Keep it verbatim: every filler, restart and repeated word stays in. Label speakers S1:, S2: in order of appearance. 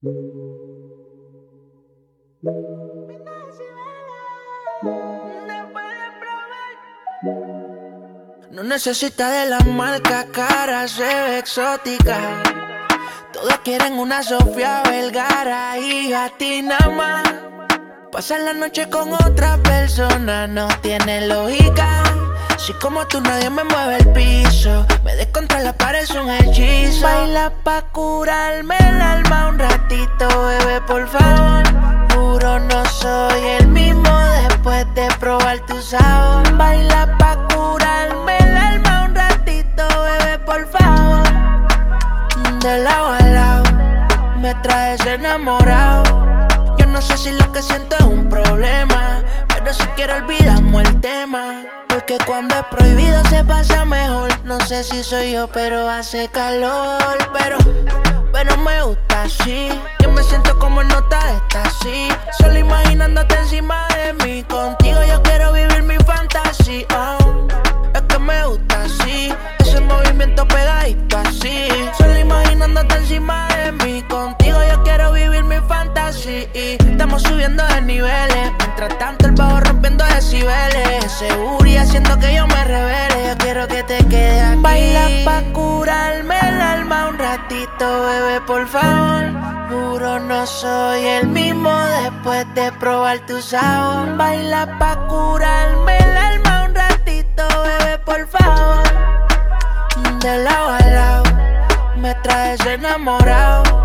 S1: No necesita de la marca cara, se ve exótica. Todas quieren una Sofía Vergara y a ti nada más. Pasar la noche con otra persona no tiene lógica. Si como tú nadie me mueve el piso, me des contra la pared, es un hechizo. Baila pa' curarme el alma un ratito, bebé, por favor. Juro no soy el mismo después de probar tu sabor. Baila pa' curarme el alma un ratito, bebé, por favor. De lado a lado, me traes enamorado. Yo no sé si lo que siento es un problema, pero si quiero olvidamos el tema. Porque cuando es prohibido se pasa mejor. No sé si soy yo, pero hace calor. Pero, pero me gusta así. Yo me siento como en nota de éxtasis. Solo imaginándote encima de mí. Contigo yo quiero vivir mi fantasía. Oh, es que me gusta así. Ese movimiento pegadito así. Solo imaginándote encima de mí. Contigo yo quiero vivir mi fantasía. Estamos subiendo de niveles. Mientras tanto el bajo rompiendo decibeles. Seguro y haciendo que yo me revele. Yo quiero que te quedes aquí. Baila pa' curarme el alma un ratito, bebé, por favor. Juro no soy el mismo después de probar tu sabor. Baila pa' curarme el alma un ratito, bebé, por favor. De lado a lado, me traes enamorado.